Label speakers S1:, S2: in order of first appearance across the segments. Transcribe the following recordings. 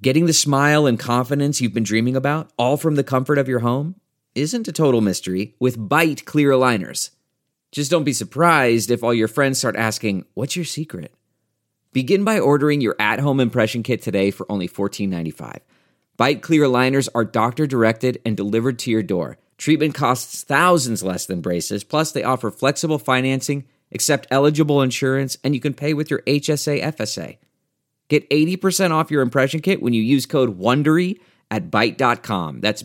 S1: Getting the smile and confidence you've been dreaming about, all from the comfort of your home, isn't a total mystery with Byte clear aligners. Just don't be surprised if all your friends start asking, "What's your secret?" Begin by ordering your at-home impression kit today for only $14.95. Byte clear aligners are doctor-directed and delivered to your door. Treatment costs thousands less than braces, plus they offer flexible financing, accept eligible insurance, and you can pay with your HSA FSA. Get 80% off your impression kit when you use code WONDERY at Byte.com. That's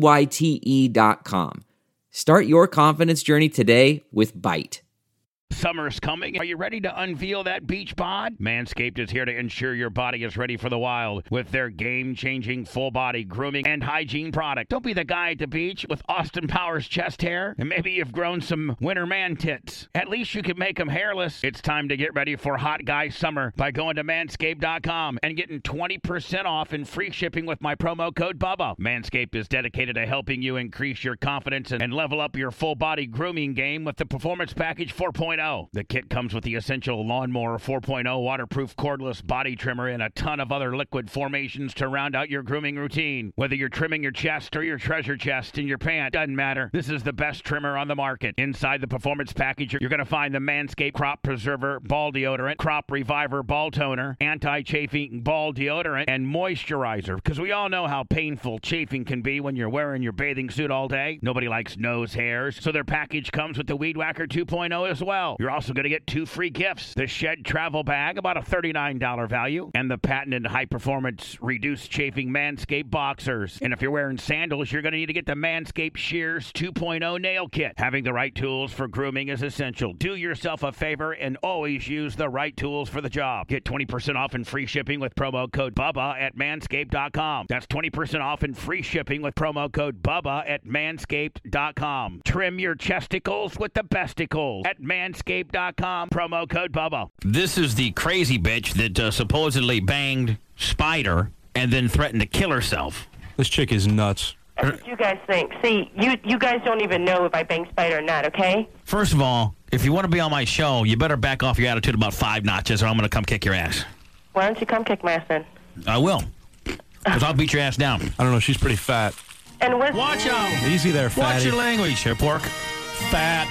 S1: BYTE.com. Start your confidence journey today with Byte.
S2: Summer's coming. Are you ready to unveil that beach bod? Manscaped is here to ensure your body is ready for the wild with their game-changing full-body grooming and hygiene product. Don't be the guy at the beach with Austin Powers chest hair, and maybe you've grown some winter man tits. At least you can make them hairless. It's time to get ready for hot guy summer by going to Manscaped.com and getting 20% off and free shipping with my promo code BUBBA. Manscaped is dedicated to helping you increase your confidence and level up your full-body grooming game with the Performance Package 4.0. The kit comes with the essential Lawnmower 4.0 waterproof cordless body trimmer and a ton of other liquid formations to round out your grooming routine. Whether you're trimming your chest or your treasure chest in your pant, doesn't matter. This is the best trimmer on the market. Inside the Performance Package, you're going to find the Manscaped Crop Preserver Ball Deodorant, Crop Reviver Ball Toner, Anti-Chafing Ball Deodorant, and Moisturizer. Because we all know how painful chafing can be when you're wearing your bathing suit all day. Nobody likes nose hairs, so their package comes with the Weed Whacker 2.0 as well. You're also going to get 2 free gifts. The Shed Travel Bag, about a $39 value, and the patented high-performance reduced chafing Manscaped Boxers. And if you're wearing sandals, you're going to need to get the Manscaped Shears 2.0 Nail Kit. Having the right tools for grooming is essential. Do yourself a favor and always use the right tools for the job. Get 20% off and free shipping with promo code BUBBA at Manscaped.com. That's 20% off and free shipping with promo code BUBBA at Manscaped.com. Trim your chesticles with the besticles at Manscaped.com, promo code BUBBA. This is the crazy bitch that supposedly banged Spider and then threatened to kill herself.
S3: This chick is nuts.
S4: That's what you guys think. See, you guys don't even know if I bang Spider or not, okay?
S2: First of all, if you want to be on my show, you better back off your attitude about 5 notches or I'm going to come kick your ass.
S4: Why don't you come kick my ass then?
S2: I will. Because I'll beat your ass down.
S3: I don't know, she's pretty fat.
S4: And
S2: watch out!
S3: Easy there, fatty.
S2: Watch your language here, pork. Fat.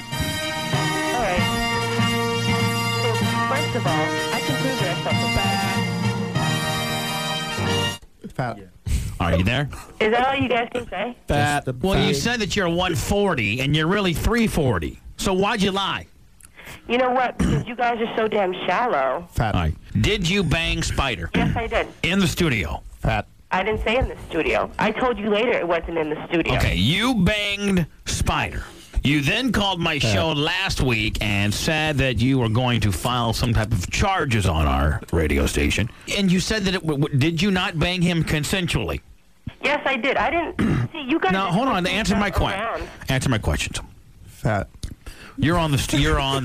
S4: All right. So, first of all, I can prove that I'm
S3: Fat.
S2: Are you there?
S4: Is that all you guys can say?
S3: Fat.
S2: Well, you said that you're 140 and you're really 340. So why'd you lie?
S4: You know what? Because you guys are so damn shallow.
S3: Fat.
S2: All right. Did you bang Spider?
S4: Yes, I did.
S2: In the studio?
S3: Fat.
S4: I didn't say in the studio. I told you later it wasn't in the studio.
S2: Okay, you banged Spider. You then called my show last week and said that you were going to file some type of charges on our radio station. And you said that did you not bang him consensually?
S4: Yes, I did. I didn't. See, you guys.
S2: Now, hold on. Answer my question. Answer my questions.
S3: Fat.
S2: You're on the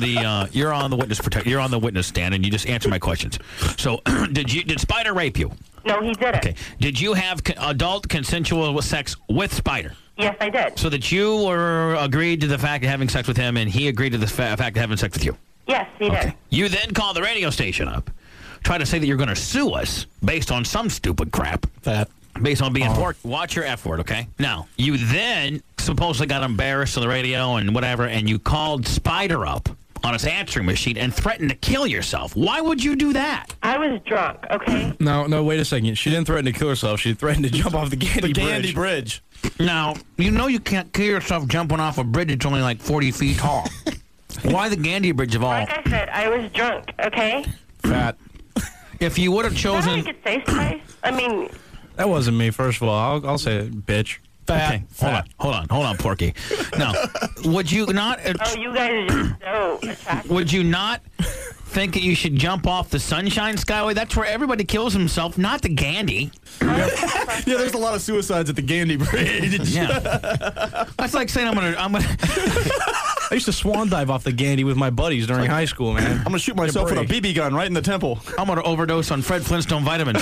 S2: witness stand, and you just answer my questions. So, did Spider rape you?
S4: No, he didn't.
S2: Okay. Did you have adult consensual sex with Spider?
S4: Yes, I did.
S2: So that you were agreed to the fact of having sex with him, and he agreed to the fact of having sex with you?
S4: Yes, he did.
S2: You then called the radio station up, try to say that you're going to sue us based on some stupid crap.
S3: Fat.
S2: Based on being pork. Watch your F word, okay? Now, you then supposedly got embarrassed on the radio and whatever, and you called Spider up on his answering machine and threatened to kill yourself. Why would you do that?
S4: I was drunk, okay?
S3: No, wait a second. She didn't threaten to kill herself. She threatened to jump off the Gandy Bridge.
S2: Now, you know you can't kill yourself jumping off a bridge that's only like 40 feet tall. Why the Gandy Bridge of all?
S4: Like I said, I was drunk, okay?
S3: Fat.
S2: If you would have chosen...
S4: I could say spice. I mean...
S3: That wasn't me, first of all. I'll say it, bitch. Fat.
S2: Okay, hold on, Porky. Now, would you not...
S4: Oh, you guys are just so attractive.
S2: Would you not think that you should jump off the Sunshine Skyway? That's where everybody kills himself, not the Gandy.
S3: Yeah, there's a lot of suicides at the Gandy Bridge.
S2: Yeah. That's like saying I'm gonna
S3: I used to swan dive off the Gandy with my buddies during high school, man.
S5: I'm gonna shoot myself with a BB gun right in the temple.
S2: I'm gonna overdose on Fred Flintstone vitamins.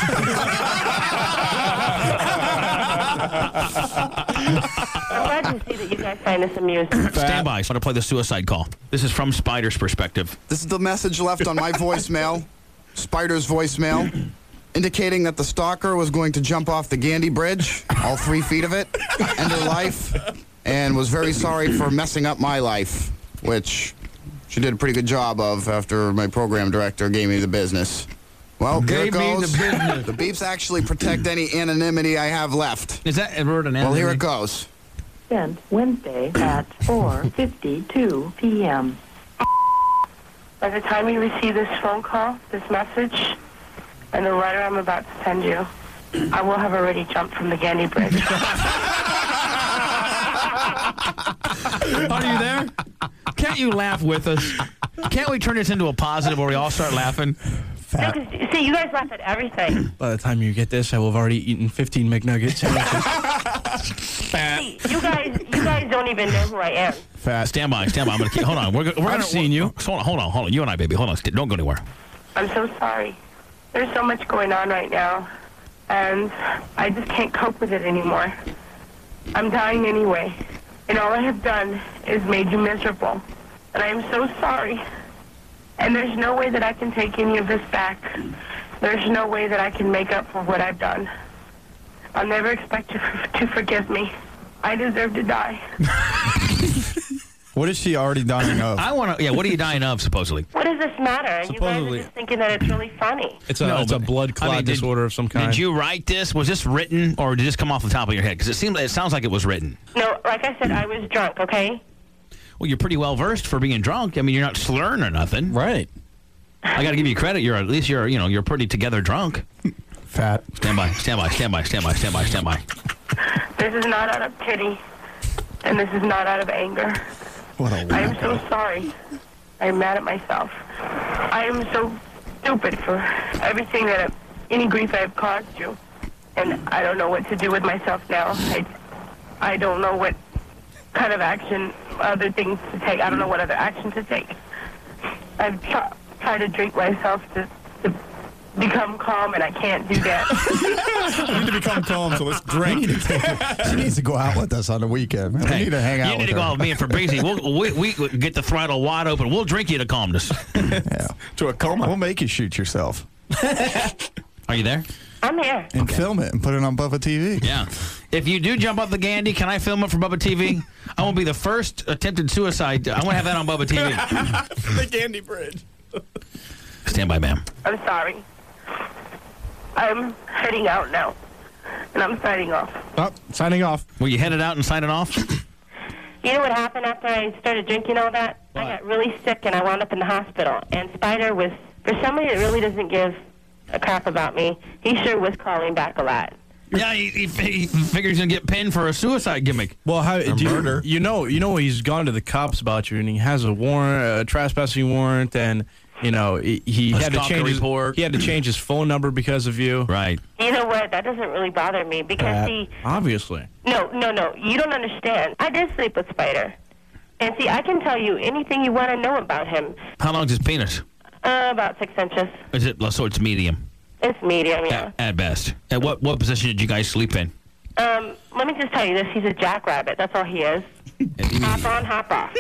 S4: I'm glad to see that you guys find this amusing.
S2: Stand by. So I'm going to play the suicide call. This is from Spider's perspective.
S5: This is the message left on my voicemail, Spider's voicemail.
S6: indicating that the stalker was going to jump off the Gandy Bridge, all 3 feet of it, end her life, and was very sorry for messing up my life, which she did a pretty good job of after my program director gave me the business. Well, here it goes. The beeps actually protect any anonymity I have left.
S3: Is that a word anonymity?
S6: Well, here it goes.
S7: Sent Wednesday at 4:52 p.m.
S4: By the time you receive this phone call, this message, and the letter I'm about to send you, I will have already jumped from the Gandy Bridge.
S8: Are you there? Can't you laugh with us? Can't we turn this into a positive where we all start laughing?
S4: No, 'cause, see, you guys laugh at everything.
S3: By the time you get this, I will have already eaten 15 McNuggets.
S4: See, you guys don't even know who I am.
S8: Fat. Stand by. I'm gonna keep. Hold on. We're gonna.
S3: I've seen you.
S8: Hold on. You and I, baby. Hold on. Don't go anywhere.
S4: I'm so sorry. There's so much going on right now, and I just can't cope with it anymore. I'm dying anyway, and all I have done is made you miserable, and I am so sorry. And there's no way that I can take any of this back. There's no way that I can make up for what I've done. I'll never expect you to forgive me. I deserve to die.
S5: What is she already dying of?
S8: I want to. Yeah. What are you dying of, supposedly?
S4: What does this matter? And you guys are just thinking that it's really funny.
S3: It's a blood clot disorder of some kind.
S8: Did you write this? Was this written, or did this come off the top of your head? Because it sounds like it was written.
S4: No, like I said, I was drunk, okay?
S8: Well, you're pretty well versed for being drunk. I mean, you're not slurring or nothing.
S3: Right.
S8: I got to give you credit. You're you're pretty together drunk.
S5: Fat.
S8: Stand by. Stand by.
S4: This is not out of pity, and this is not out of anger.
S5: What a
S4: I am so sorry. I am mad at myself. I am so stupid for everything any grief I have caused you, and I don't know what to do with myself now. I don't know what kind of action, other things to take. I don't know what other action to take. I've tried to drink myself to become calm, and I can't do that.
S5: We need to become calm, so let's drink. She needs to go out with us on the weekend. We need to hang out with her.
S8: You need to go out with me and Fabrizi. We get the throttle wide open. We'll drink you to calmness.
S5: Yeah. To a coma. We'll make you shoot yourself.
S8: Are you there?
S4: I'm here.
S5: And film it and put it on Bubba TV.
S8: Yeah. If you do jump off the Gandy, can I film it for Bubba TV? I won't be the first attempted suicide. I want to have that on Bubba TV.
S5: The Gandy Bridge.
S8: Stand by, ma'am.
S4: I'm sorry. I'm heading out now, and I'm signing off.
S3: Oh, signing off.
S8: Were you headed out and signing off?
S4: You know what happened after I started drinking all that?
S8: What?
S4: I got really sick, and I wound up in the hospital. And Spider was, for somebody that really doesn't give a crap about me, he sure was calling back a lot.
S8: Yeah, he figures he's going to get pinned for a suicide gimmick.
S3: Well,
S5: murder.
S3: You know he's gone to the cops about you, and he has a warrant, a trespassing warrant, and he had to change
S8: report.
S3: He had to change his phone number because of you.
S8: Right.
S4: You know what? That doesn't really bother me because,
S3: Obviously.
S4: No. You don't understand. I did sleep with Spider. And see, I can tell you anything you want to know about him.
S8: How long's his penis?
S4: About 6 inches.
S8: Is it so? It's medium.
S4: It's medium, yeah.
S8: At best. At what position did you guys sleep in?
S4: Let me just tell you this. He's a jackrabbit. That's all he is. Hop on, hop off.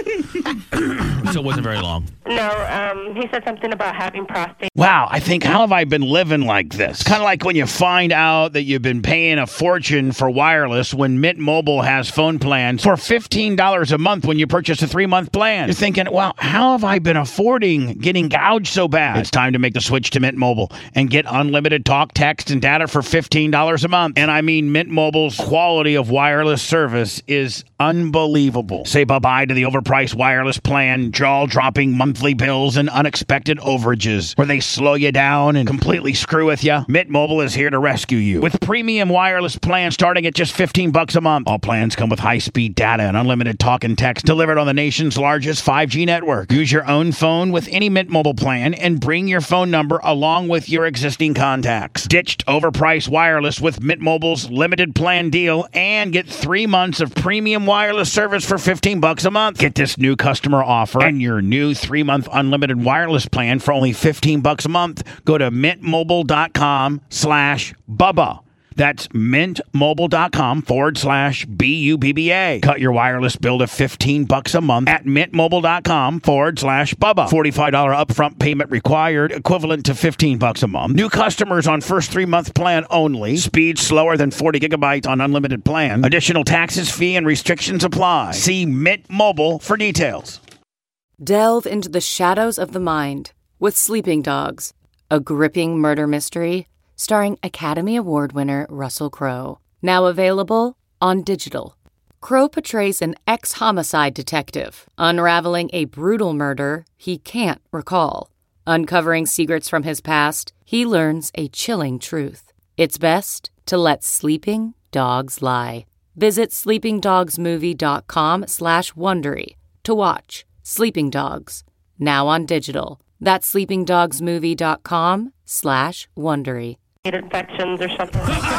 S8: So it wasn't very long.
S4: No, he said something about having prostate.
S2: Wow, I think, how have I been living like this? Kind of like when you find out that you've been paying a fortune for wireless when Mint Mobile has phone plans for $15 a month when you purchase a 3-month plan. You're thinking, well, how have I been affording getting gouged so bad? It's time to make the switch to Mint Mobile and get unlimited talk, text, and data for $15 a month. And I mean, Mint Mobile's quality of wireless service is unbelievable. Say bye-bye to the overpriced wireless plan, jaw-dropping monthly bills, and unexpected overages where they slow you down and completely screw with you. Mint Mobile is here to rescue you with premium wireless plans starting at just $15 a month. All plans come with high-speed data and unlimited talk and text delivered on the nation's largest 5G network. Use your own phone with any Mint Mobile plan and bring your phone number along with your existing contacts. Ditched overpriced wireless with Mint Mobile's limited plan deal and get 3 months of premium wireless service for $15 a month. Get this new customer offer and your new 3-month unlimited wireless plan for only $15 a month. Go to mintmobile.com/Bubba. That's mintmobile.com/BUBBA. Cut your wireless bill to $15 a month at mintmobile.com/Bubba. $45 upfront payment required, equivalent to $15 a month. New customers on first 3-month plan only. Speed slower than 40 gigabytes on unlimited plan. Additional taxes, fee, and restrictions apply. See Mint Mobile for details.
S9: Delve into the shadows of the mind with Sleeping Dogs, a gripping murder mystery starring Academy Award winner Russell Crowe. Now available on digital. Crowe portrays an ex-homicide detective unraveling a brutal murder he can't recall. Uncovering secrets from his past, he learns a chilling truth. It's best to let sleeping dogs lie. Visit sleepingdogsmovie.com/Wondery to watch Sleeping Dogs, now on digital. That's sleepingdogsmovie.com/Wondery.
S4: Infections or something.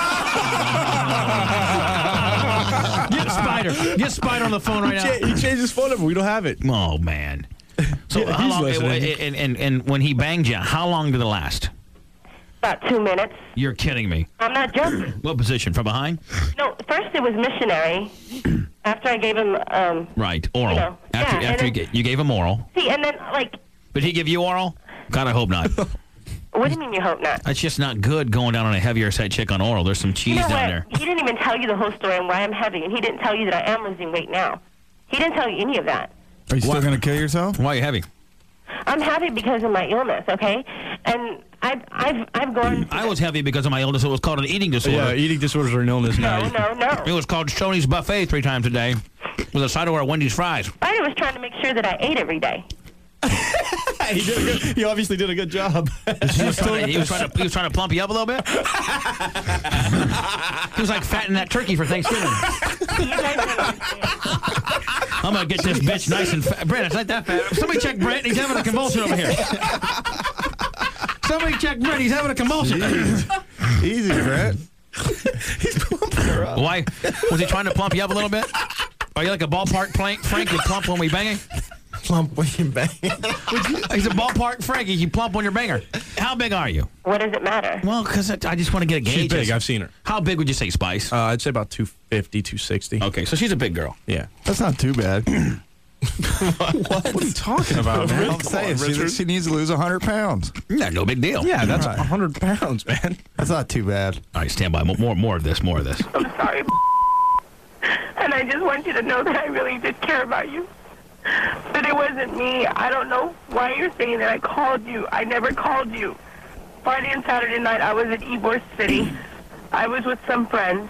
S8: Get Spider on the phone right now.
S3: He changed his phone number. We don't have it.
S8: Oh, man. So
S3: Yeah,
S8: how
S3: he's
S8: long,
S3: listening.
S8: and when he banged you, how long did it last?
S4: About 2 minutes.
S8: You're kidding me.
S4: I'm not joking.
S8: What position? From behind?
S4: No, first it was missionary. After I gave him,
S8: Right. Oral.
S4: You know,
S8: after
S4: yeah,
S8: after
S4: and
S8: you gave him oral.
S4: see, and then, like,
S8: Did he give you oral? God, I hope not.
S4: what do you mean you hope not?
S8: That's just not good going down on a heavier set chick on oral. There's some cheese
S4: You know
S8: down
S4: what?
S8: there.
S4: He didn't even tell you the whole story and why I'm heavy, and he didn't tell you that I am losing weight now. He didn't tell you any of that.
S5: Are you still going to kill yourself?
S8: Why are you heavy?
S4: I'm heavy because of my illness, okay? And I've gone.
S8: I was heavy because of my illness. It was called an eating disorder.
S3: Yeah, eating disorders are an illness now.
S4: No.
S8: It was called Tony's Buffet 3 times a day with a side of our Wendy's fries.
S4: I was trying to make sure that I ate every day.
S3: He obviously did a good job.
S8: He was trying to plump you up a little bit. He was like fattening that turkey for Thanksgiving. I'm gonna get this bitch nice and fat. Brent, it's not that fat. Somebody check Brent. He's having a convulsion over here. Somebody check Brent. He's having a convulsion.
S5: Easy, Brett.
S3: He's pumping her up.
S8: Why? Was he trying to plump you up a little bit? Are you like a ballpark Frank? You plump when we banging?
S5: Plump when you bang.
S8: He's a ballpark Frankie. You plump on your banger. How big are you?
S4: What does it matter?
S8: Well, because I just want to get a gauge.
S3: She's big. I've seen her.
S8: How big would you say, Spice?
S3: I'd say about 250, 260.
S8: Okay, so she's a big girl.
S3: Yeah.
S5: That's not too bad.
S3: What are you talking about, man?
S5: I'm saying she needs to lose 100 pounds.
S8: Yeah, no big deal.
S3: Yeah, that's
S5: Right.
S3: 100 pounds, man.
S5: That's not too bad.
S8: All right, stand by. More of this.
S4: I'm sorry. And I just want you to know that I really did care about you. But it wasn't me. I don't know why you're saying that I called you. I never called you. Friday and Saturday night, I was at Ybor City. I was with some friends.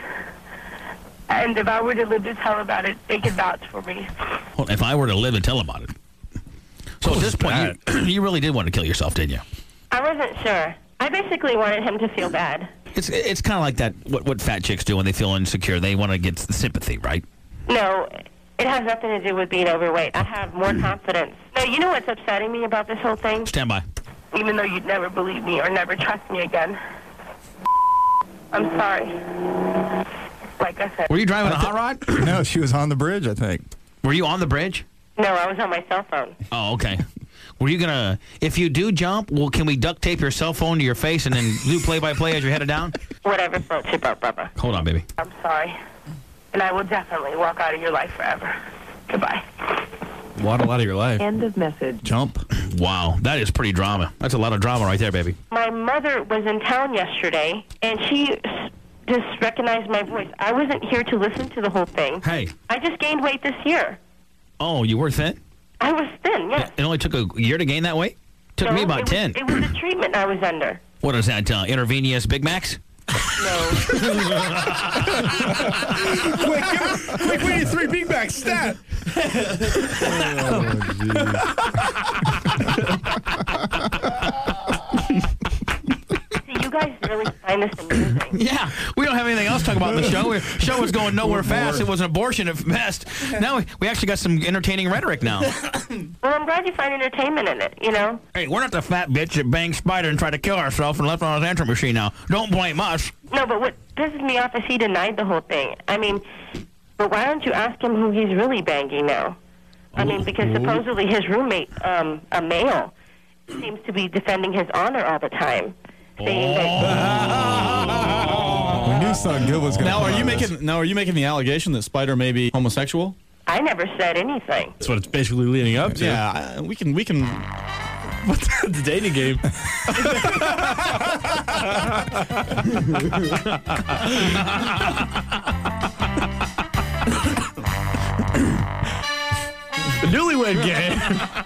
S4: And if I were to live to tell about it, they could vouch for me.
S8: Well, if I were to live and tell about it. So at this point, you really did want to kill yourself, didn't you?
S4: I wasn't sure. I basically wanted him to feel bad.
S8: It's kind of like that. What fat chicks do when they feel insecure? They want to get sympathy, right?
S4: No, it has nothing to do with being overweight. I have more confidence. No, you know what's upsetting me about this whole thing?
S8: Stand by.
S4: Even though you'd never believe me or never trust me again. I'm sorry. Like I said.
S8: Were you driving a hot rod?
S5: No, she was on the bridge, I think.
S8: Were you on the bridge?
S4: No, I was on my cell phone.
S8: Oh, okay. Were you gonna? If you do jump, well, can we duct tape your cell phone to your face and then do play-by-play as you're headed down?
S4: Whatever floats your boat, Bubba.
S8: Hold on, baby.
S4: I'm sorry. And I will definitely walk out of your life forever. Goodbye.
S3: Waddle out of your life.
S7: End of message.
S5: Jump.
S8: Wow, that is pretty drama. That's a lot of drama right there, baby.
S4: My mother was in town yesterday, and she just recognized my voice. I wasn't here to listen to the whole thing.
S8: Hey.
S4: I just gained weight this year.
S8: Oh, you were thin?
S4: I was thin, yes.
S8: It only took a year to gain that weight? Took me about 10.
S4: It was the treatment I was under.
S8: What is that, intravenous Big Macs?
S4: No.
S3: Quick, we need 3 Big Macs, stat.
S4: See, you guys really find this amusing.
S8: Yeah, we don't have anything else to talk about in the show. The show was going nowhere fast. It was an abortion at best. Now we actually got some entertaining rhetoric now.
S4: Well, I'm glad you find entertainment in it, you know?
S8: Hey, we're not the fat bitch that banged Spider and tried to kill herself and left on his answering machine now. Don't blame us.
S4: No, but what pisses me off is he denied the whole thing. I mean, but why don't you ask him who he's really banging now? I mean, because supposedly his roommate, a male, seems to be defending his honor all the time. Saying that
S5: We knew just thought Gil was going to.
S3: Now, are you making the allegation that Spider may be homosexual?
S4: I never said anything.
S3: That's what it's basically leading up to. Yeah, we can. What's the dating game? The newlywed game.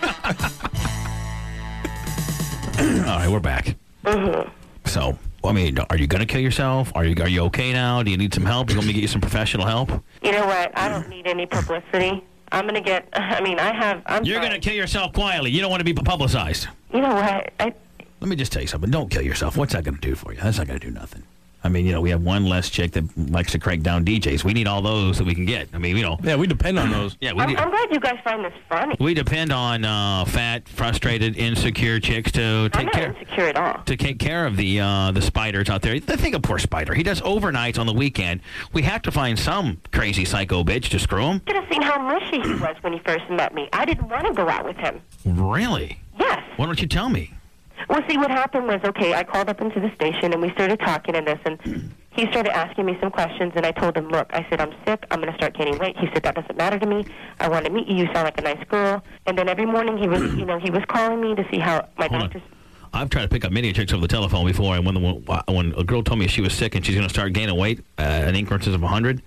S8: All right, we're back. So, I mean, are you going to kill yourself? Are you okay now? Do you need some help? You want me to get you some professional help?
S4: You know what? I don't need any publicity. I'm going to get,
S8: You're going to kill yourself quietly. You don't want to be publicized.
S4: You know what?
S8: Let me just tell you something. Don't kill yourself. What's that going to do for you? That's not going to do nothing. I mean, we have one less chick that likes to crank down DJs. We need all those that we can get. I mean,
S3: Yeah, we depend on those.
S8: Yeah,
S4: I'm glad you guys find this funny.
S8: We depend on fat, frustrated, insecure chicks to take care.
S4: I'm not insecure at all.
S8: To take care of the spiders out there. Think of poor Spider. He does overnights on the weekend. We have to find some crazy psycho bitch to screw him.
S4: You should have seen how mushy he was when he first met me. I didn't want to go out with him.
S8: Really?
S4: Yes.
S8: Why don't you tell me?
S4: Well, see, what happened was, I called up into the station, and we started talking and this, and he started asking me some questions, and I told him, look, I said, I'm sick, I'm going to start gaining weight. He said, that doesn't matter to me. I want to meet you. You sound like a nice girl. And then every morning he was, he was calling me to see how my doctors...
S8: I've tried to pick up many chicks over the telephone before, and when a girl told me she was sick and she's going to start gaining weight in increments of 100,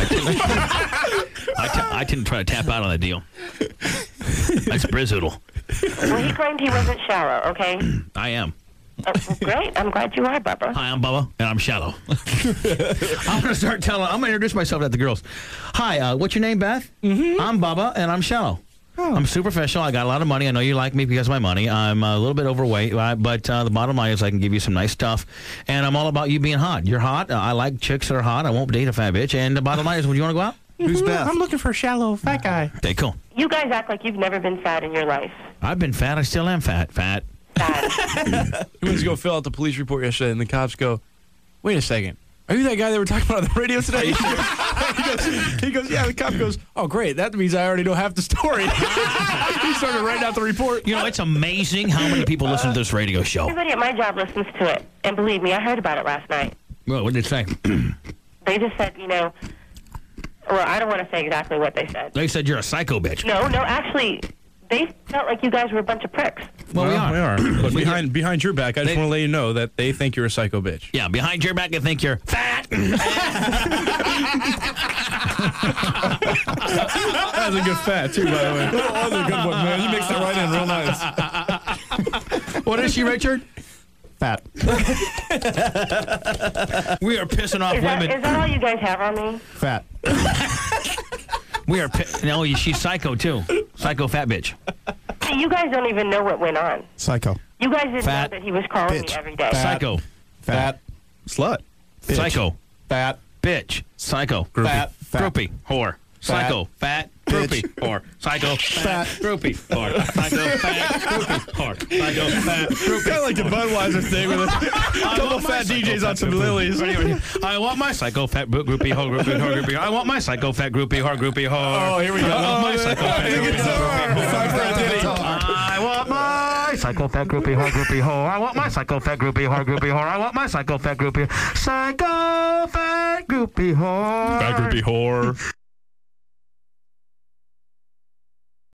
S8: I tend to try to tap out on that deal. That's Brizoodle.
S4: Well, he claimed he wasn't shallow, okay?
S8: I am.
S4: Great. I'm glad you are, Bubba.
S8: Hi, I'm Bubba, and I'm shallow. I'm going to introduce myself to the girls. Hi, what's your name, Beth? I'm Bubba, and I'm shallow. I'm superficial. I got a lot of money. I know you like me because of my money. I'm a little bit overweight, but the bottom line is I can give you some nice stuff. And I'm all about you being hot. You're hot. I like chicks that are hot. I won't date a fat bitch. And the bottom line is, would you want to go out?
S5: Who's Beth?
S3: I'm looking for a shallow fat guy.
S8: Okay, cool.
S4: You guys act like you've never been fat in your life.
S8: I've been fat. I still am fat.
S4: Fat.
S3: He went to go fill out the police report yesterday, and the cops go, wait a second. Are you that guy they were talking about on the radio today? he goes, yeah. The cop goes, oh, great. That means I already know half the story. He started writing out the report.
S8: It's amazing how many people listen to this radio show.
S4: Everybody at my job listens to it. And believe me, I heard about it last night.
S8: Well, what did it say?
S4: They just said, well, I don't want to say exactly what they said.
S8: They said you're a psycho bitch.
S4: No, actually, they felt like you guys were a bunch of pricks.
S8: Well, we are.
S3: But behind your back, I just want to let you know that they think you're a psycho bitch.
S8: Yeah, behind your back, they think you're fat.
S3: That's a good fat, too, by the way. That was a good one, man. You mixed it right in real nice.
S8: What is she, Richard?
S5: Fat.
S8: We are pissing off women.
S4: Is that all you guys have on me?
S5: Fat.
S8: No, she's psycho, too. Psycho fat bitch.
S4: See, you guys don't even know what went on.
S5: Psycho.
S4: You guys didn't
S8: Fat.
S4: know that he was calling
S5: Bitch.
S4: me every day.
S5: Fat.
S8: Psycho.
S5: Fat.
S3: Slut.
S5: Bitch.
S8: Psycho.
S5: Fat.
S8: Bitch. Psycho.
S3: Groupie.
S5: Fat.
S8: Groupie. Whore. Psycho. Fat. Groupie. Whore. Psycho. Fat. Groupie. Whore. Psycho. Fat. Groupie. Whore. Psycho. Fat. Groupie.
S3: Kind of like the Budweiser thing with a couple fat DJs on some lilies.
S8: I want my psycho fat groupie whore groupie whore groupie. I want my psycho fat groupie whore groupie whore.
S3: Oh, here we go.
S8: I want my psycho fat groupie whore. I want my psycho fat groupie whore groupie whore. I want my psycho fat groupie whore groupie whore. I want my psycho fat groupie whore.
S3: Fat groupie whore.